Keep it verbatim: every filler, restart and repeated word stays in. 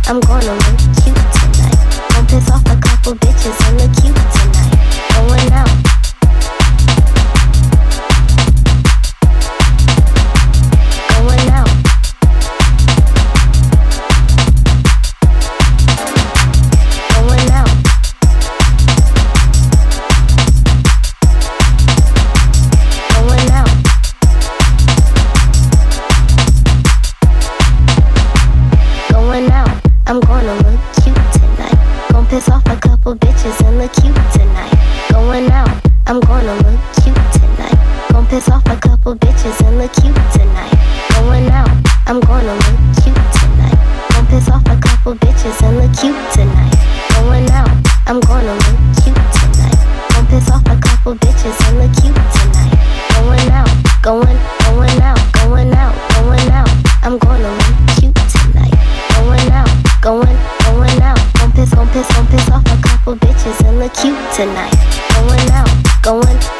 I'm gonna look cute tonight. Gon' piss off a couple bitches and look cute tonight. Going out. Going out. Going out. Going out. Going out. I'm gonna look cute tonight. Gon' piss off a couple bitches and look cute tonight. Going out. I'm gonna look cute tonight. Gon' piss off a couple bitches and look cute tonight. Going out. I'm gonna look cute tonight. Gon' piss off a couple bitches and look cute tonight. Going out. I'm gonna look cute tonight. Gon' piss off a couple bitches and look cute tonight. Going out. Going, going out, going out, going out. I'm gonna look cute tonight. Going out, going, going out. Gon' piss, gon' piss, gon' piss off a couple bitches and look cute tonight. Going out, going.